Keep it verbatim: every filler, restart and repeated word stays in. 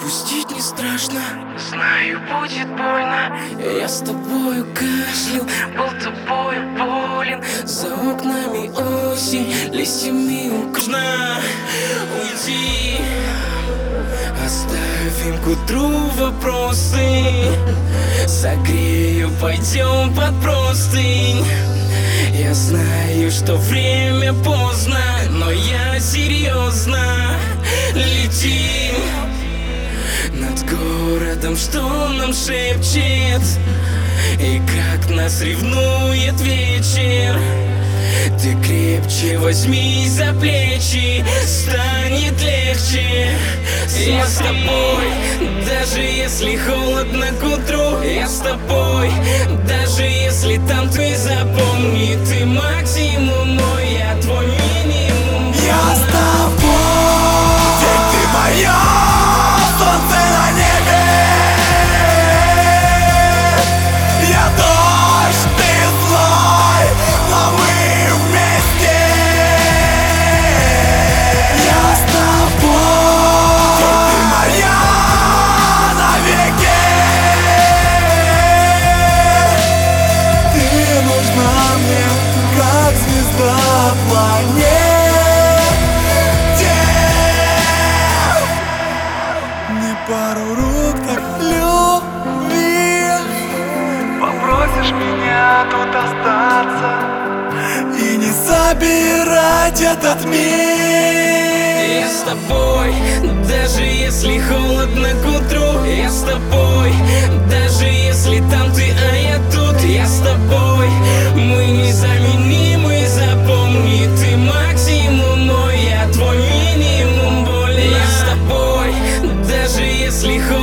Отпустить не страшно, знаю, будет больно. Я с тобою кашлял, был тобою болен. За окнами осень, листьями укружна. Уйди, оставим к утру вопросы. Согрею, пойдем под простынь. Я знаю, что время поздно, но я серьезно. Летим над городом, что нам шепчет, и как нас ревнует вечер. Ты крепче возьми за плечи, станет легче. Я с тобой, даже если холодно к утру. Я с тобой, даже если там ты запомни. Ты максимум мой, я твой минимум. Я с тобой, ведь ты моя, солнце на небе. Я дождь, ты злой, но мы вместе. Я с тобой, ведь ты моя навеки. Ты нужна мне, как звезда планете. Пару рук так любви. Попросишь меня тут остаться и не забирать этот мир. Я с тобой, даже если холодно к утру. Я с тобой, даже если там ты, а я тут. Я с тобой, мы незаменимы, запомни. Ты максимум мой, я твой минимум боли. Я с тобой, даже если холодно